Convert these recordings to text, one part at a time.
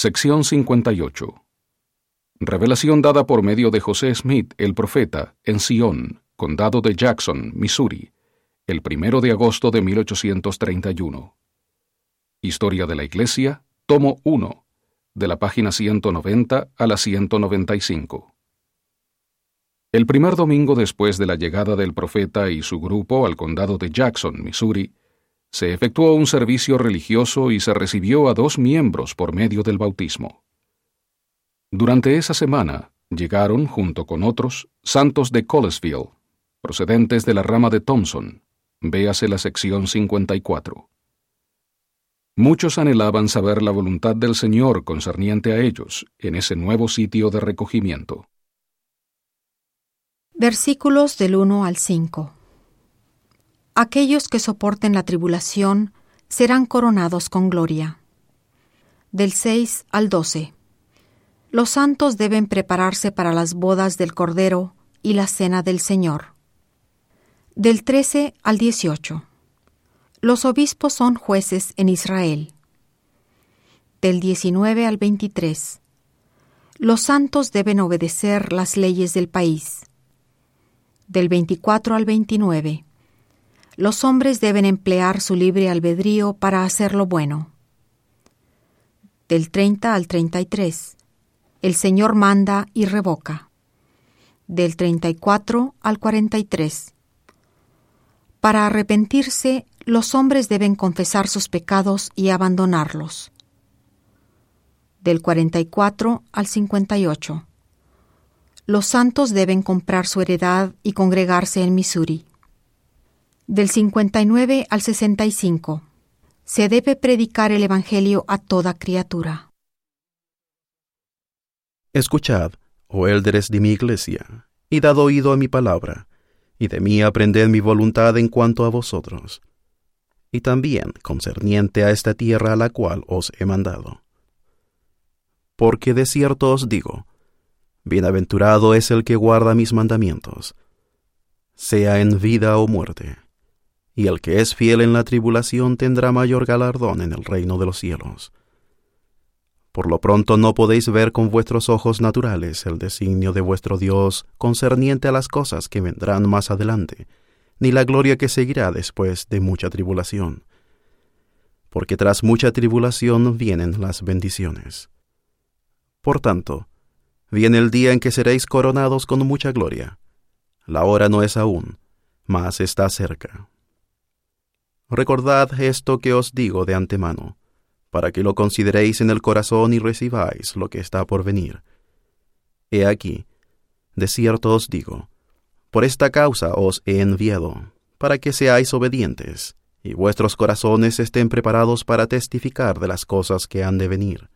Sección 58. Revelación dada por medio de José Smith, el profeta, en Sion, condado de Jackson, Missouri, el 1 de agosto de 1831. Historia de la Iglesia, tomo 1, de la página 190 a la 195. El primer domingo después de la llegada del profeta y su grupo al condado de Jackson, Missouri, se efectuó un servicio religioso y se recibió a 2 miembros por medio del bautismo. Durante esa semana llegaron, junto con otros, santos de Colesville, procedentes de la rama de Thompson, véase la sección 54. Muchos anhelaban saber la voluntad del Señor concerniente a ellos en ese nuevo sitio de recogimiento. Versículos del 1 al 5. Aquellos que soporten la tribulación serán coronados con gloria. Del 6 al 12. Los santos deben prepararse para las bodas del Cordero y la cena del Señor. Del 13 al 18. Los obispos son jueces en Israel. Del 19 al 23. Los santos deben obedecer las leyes del país. Del 24 al 29. Los hombres deben emplear su libre albedrío para hacer lo bueno. Del 30 al 33. El Señor manda y revoca. Del 34 al 43. Para arrepentirse, los hombres deben confesar sus pecados y abandonarlos. Del 44 al 58. Los santos deben comprar su heredad y congregarse en Missouri. Del 59 al 65. Se debe predicar el Evangelio a toda criatura. Escuchad, oh élderes de mi iglesia, y dad oído a mi palabra, y de mí aprended mi voluntad en cuanto a vosotros, y también concerniente a esta tierra a la cual os he mandado. Porque de cierto os digo, bienaventurado es el que guarda mis mandamientos, sea en vida o muerte, y el que es fiel en la tribulación tendrá mayor galardón en el reino de los cielos. Por lo pronto no podéis ver con vuestros ojos naturales el designio de vuestro Dios concerniente a las cosas que vendrán más adelante, ni la gloria que seguirá después de mucha tribulación. Porque tras mucha tribulación vienen las bendiciones. Por tanto, viene el día en que seréis coronados con mucha gloria. La hora no es aún, mas está cerca. Recordad esto que os digo de antemano, para que lo consideréis en el corazón y recibáis lo que está por venir. He aquí, de cierto os digo, por esta causa os he enviado, para que seáis obedientes, y vuestros corazones estén preparados para testificar de las cosas que han de venir,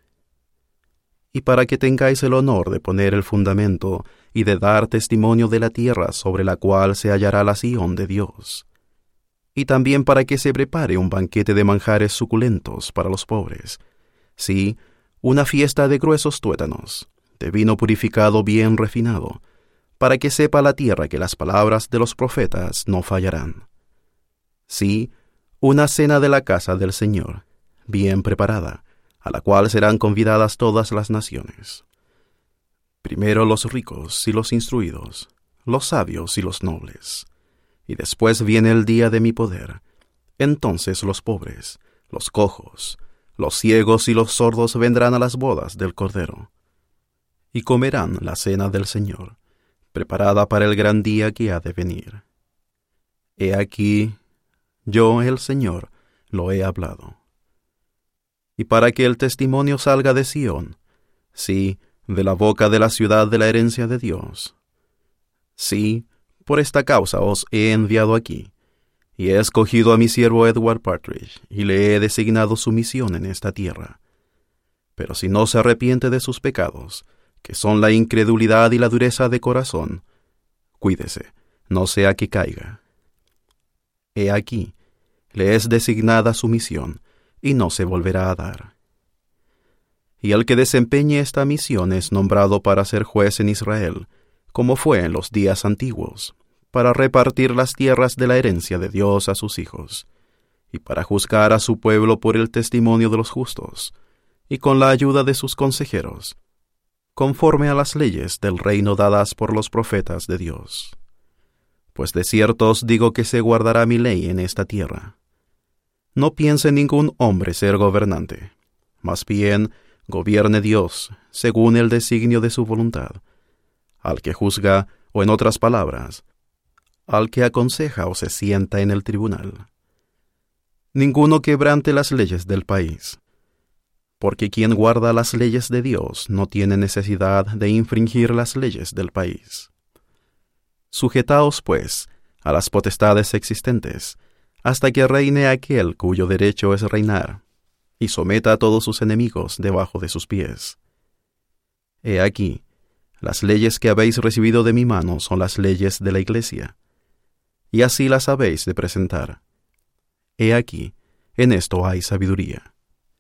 y para que tengáis el honor de poner el fundamento y de dar testimonio de la tierra sobre la cual se hallará la Sión de Dios, y también para que se prepare un banquete de manjares suculentos para los pobres, sí, una fiesta de gruesos tuétanos, de vino purificado bien refinado, para que sepa la tierra que las palabras de los profetas no fallarán. Sí, una cena de la casa del Señor, bien preparada, a la cual serán convidadas todas las naciones. Primero los ricos y los instruidos, los sabios y los nobles. Y después viene el día de mi poder. Entonces los pobres, los cojos, los ciegos y los sordos vendrán a las bodas del Cordero, y comerán la cena del Señor, preparada para el gran día que ha de venir. He aquí, yo, el Señor, lo he hablado. Y para que el testimonio salga de Sión, sí, de la boca de la ciudad de la herencia de Dios. Sí, por esta causa os he enviado aquí, y he escogido a mi siervo Edward Partridge, y le he designado su misión en esta tierra. Pero si no se arrepiente de sus pecados, que son la incredulidad y la dureza de corazón, cuídese, no sea que caiga. He aquí, le es designada su misión, y no se volverá a dar. Y el que desempeñe esta misión es nombrado para ser juez en Israel, como fue en los días antiguos, para repartir las tierras de la herencia de Dios a sus hijos, y para juzgar a su pueblo por el testimonio de los justos, y con la ayuda de sus consejeros, conforme a las leyes del reino dadas por los profetas de Dios. Pues de cierto os digo que se guardará mi ley en esta tierra. No piense ningún hombre ser gobernante, más bien gobierne Dios según el designio de su voluntad, al que juzga, o en otras palabras, al que aconseja o se sienta en el tribunal. Ninguno quebrante las leyes del país, porque quien guarda las leyes de Dios no tiene necesidad de infringir las leyes del país. Sujetaos, pues, a las potestades existentes, hasta que reine aquel cuyo derecho es reinar, y someta a todos sus enemigos debajo de sus pies. He aquí, las leyes que habéis recibido de mi mano son las leyes de la Iglesia, y así las habéis de presentar. He aquí, en esto hay sabiduría.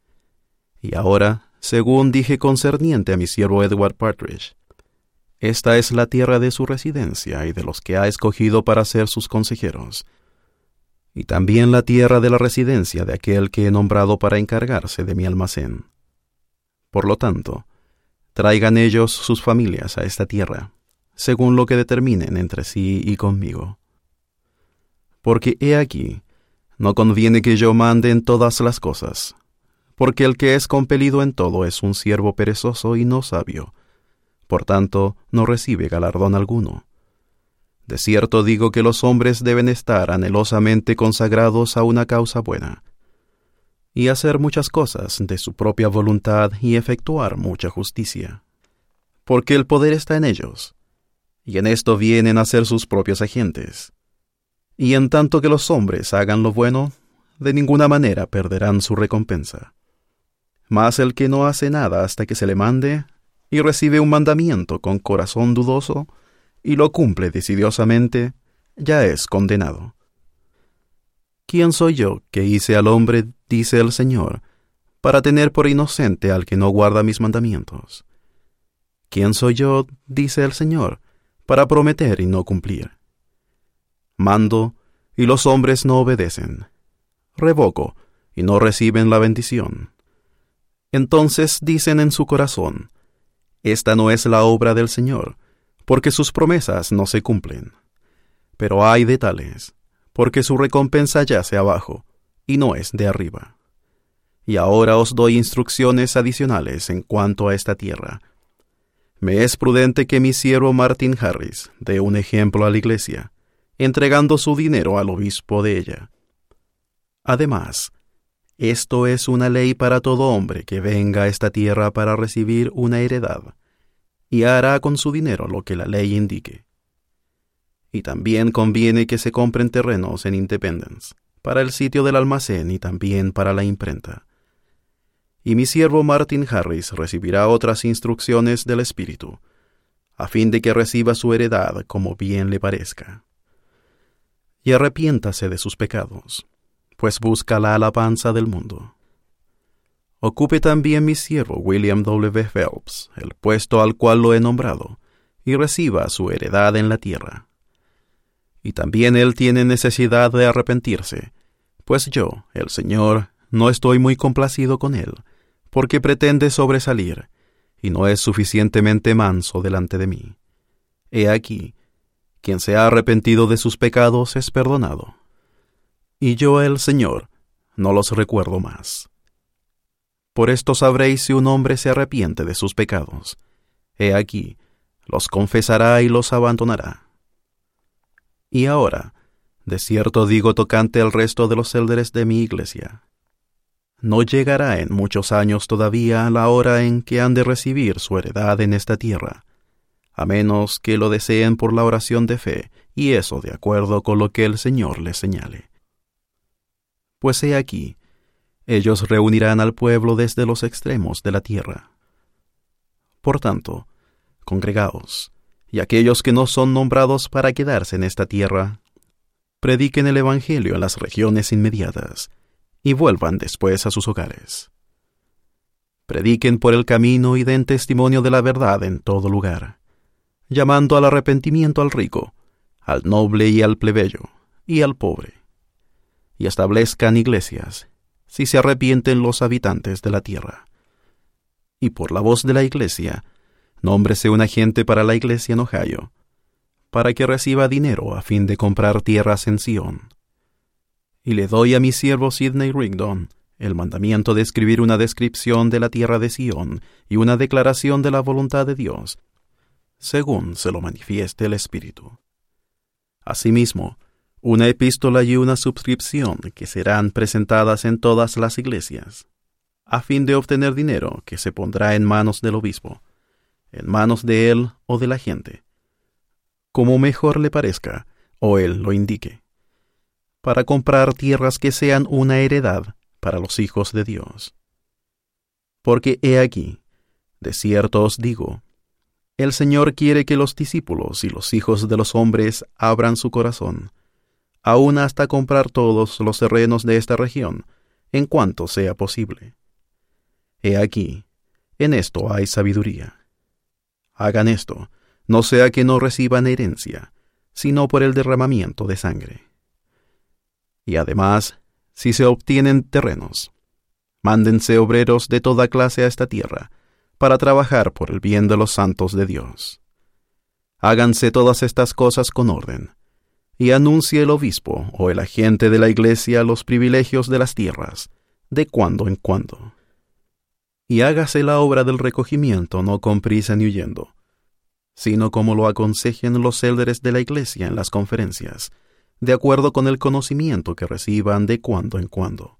Y ahora, según dije concerniente a mi siervo Edward Partridge, esta es la tierra de su residencia y de los que ha escogido para ser sus consejeros, y también la tierra de la residencia de aquel que he nombrado para encargarse de mi almacén. Por lo tanto, traigan ellos sus familias a esta tierra, según lo que determinen entre sí y conmigo. Porque he aquí, no conviene que yo mande en todas las cosas, porque el que es compelido en todo es un siervo perezoso y no sabio, por tanto no recibe galardón alguno. De cierto digo que los hombres deben estar anhelosamente consagrados a una causa buena, y hacer muchas cosas de su propia voluntad y efectuar mucha justicia, porque el poder está en ellos, y en esto vienen a ser sus propios agentes. Y en tanto que los hombres hagan lo bueno, de ninguna manera perderán su recompensa. Mas el que no hace nada hasta que se le mande, y recibe un mandamiento con corazón dudoso, y lo cumple decidiosamente, ya es condenado. ¿Quién soy yo que hice al hombre, dice el Señor, para tener por inocente al que no guarda mis mandamientos? ¿Quién soy yo, dice el Señor, para prometer y no cumplir? Mando, y los hombres no obedecen. Revoco, y no reciben la bendición. Entonces dicen en su corazón, esta no es la obra del Señor, porque sus promesas no se cumplen. Pero ay de tales, porque su recompensa yace abajo, y no es de arriba. Y ahora os doy instrucciones adicionales en cuanto a esta tierra. Me es prudente que mi siervo Martin Harris dé un ejemplo a la Iglesia, entregando su dinero al obispo de ella. Además, esto es una ley para todo hombre que venga a esta tierra para recibir una heredad, y hará con su dinero lo que la ley indique. Y también conviene que se compren terrenos en Independence, para el sitio del almacén y también para la imprenta. Y mi siervo Martin Harris recibirá otras instrucciones del Espíritu, a fin de que reciba su heredad como bien le parezca. Y arrepiéntase de sus pecados, pues busca la alabanza del mundo. Ocupe también mi siervo William W. Phelps el puesto al cual lo he nombrado, y reciba su heredad en la tierra. Y también él tiene necesidad de arrepentirse, pues yo, el Señor, no estoy muy complacido con él, porque pretende sobresalir, y no es suficientemente manso delante de mí. He aquí, quien se ha arrepentido de sus pecados es perdonado. Y yo, el Señor, no los recuerdo más. Por esto sabréis si un hombre se arrepiente de sus pecados. He aquí, los confesará y los abandonará. Y ahora, de cierto digo tocante al resto de los élderes de mi iglesia, no llegará en muchos años todavía la hora en que han de recibir su heredad en esta tierra, a menos que lo deseen por la oración de fe, y eso de acuerdo con lo que el Señor les señale. Pues he aquí, ellos reunirán al pueblo desde los extremos de la tierra. Por tanto, congregaos, y aquellos que no son nombrados para quedarse en esta tierra, prediquen el Evangelio en las regiones inmediatas, y vuelvan después a sus hogares. Prediquen por el camino y den testimonio de la verdad en todo lugar, llamando al arrepentimiento al rico, al noble y al plebeyo, y al pobre. Y establezcan iglesias, si se arrepienten los habitantes de la tierra. y por la voz de la iglesia, nómbrese un agente para la iglesia en Ohio, para que reciba dinero a fin de comprar tierras en Sion. Y le doy a mi siervo Sidney Rigdon el mandamiento de escribir una descripción de la tierra de Sion y una declaración de la voluntad de Dios, según se lo manifieste el Espíritu. Asimismo, una epístola y una suscripción que serán presentadas en todas las iglesias, a fin de obtener dinero que se pondrá en manos del obispo, en manos de él o de la gente, como mejor le parezca o él lo indique, para comprar tierras que sean una heredad para los hijos de Dios. Porque he aquí, de cierto os digo, el Señor quiere que los discípulos y los hijos de los hombres abran su corazón, aún hasta comprar todos los terrenos de esta región, en cuanto sea posible. He aquí, en esto hay sabiduría. Hagan esto, no sea que no reciban herencia, sino por el derramamiento de sangre. Y además, si se obtienen terrenos, mándense obreros de toda clase a esta tierra, para trabajar por el bien de los santos de Dios. Háganse todas estas cosas con orden, y anuncie el obispo o el agente de la iglesia los privilegios de las tierras, de cuando en cuando. Y hágase la obra del recogimiento no con prisa ni huyendo, sino como lo aconsejen los élderes de la iglesia en las conferencias, de acuerdo con el conocimiento que reciban de cuando en cuando.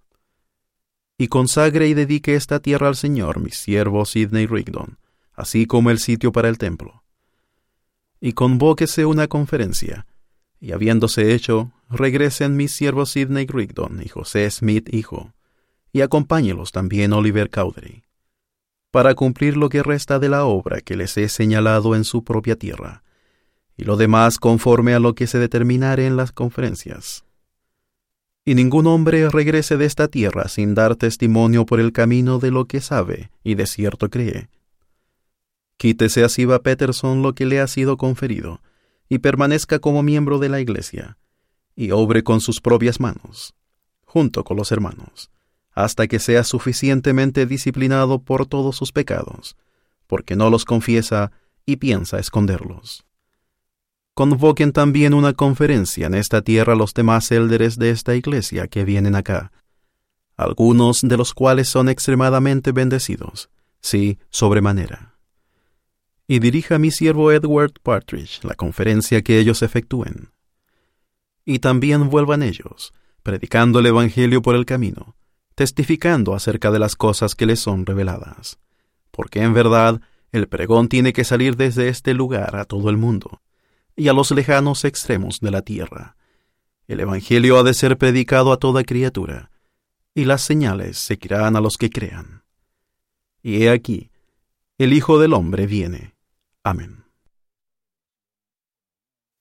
Y consagre y dedique esta tierra al Señor mi siervo Sidney Rigdon, así como el sitio para el templo. Y convóquese una conferencia, y habiéndose hecho, regresen mis siervos Sidney Rigdon y José Smith hijo, y acompáñelos también Oliver Cowdery, para cumplir lo que resta de la obra que les he señalado en su propia tierra, y lo demás conforme a lo que se determinare en las conferencias. Y ningún hombre regrese de esta tierra sin dar testimonio por el camino de lo que sabe y de cierto cree. Quítese a Siba Peterson lo que le ha sido conferido, y permanezca como miembro de la iglesia, y obre con sus propias manos, junto con los hermanos, hasta que sea suficientemente disciplinado por todos sus pecados, porque no los confiesa y piensa esconderlos. Convoquen también una conferencia en esta tierra los demás élderes de esta iglesia que vienen acá, algunos de los cuales son extremadamente bendecidos, sí, sobremanera. Y dirija a mi siervo Edward Partridge la conferencia que ellos efectúen. Y también vuelvan ellos, predicando el evangelio por el camino, testificando acerca de las cosas que les son reveladas. Porque en verdad, el pregón tiene que salir desde este lugar a todo el mundo, y a los lejanos extremos de la tierra. El evangelio ha de ser predicado a toda criatura, y las señales seguirán a los que crean. Y he aquí, el Hijo del Hombre viene. Amén.